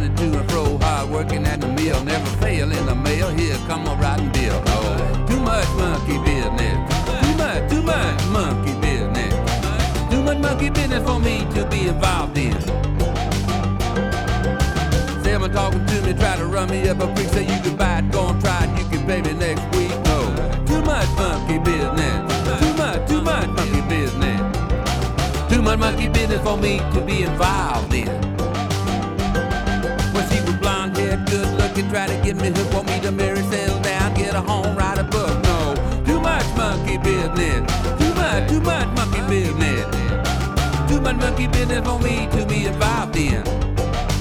running to and fro, hard working at the mill, never fail in the mail. Here come a rotten bill. Oh, too much monkey business. Too much monkey business. Too much monkey business for me to be involved in. Someone talking to me, try to run me up a creek, say you can buy it, go and try it, you can pay me next week. No, too much monkey business. Too much monkey business. Too much monkey business for me to be involved in. When she was blonde haired, good looking, try to get me hooked, want me to marry, settle down, get a home, write a book. No, too much monkey business. Too much monkey business. Too much monkey business for me to be involved in.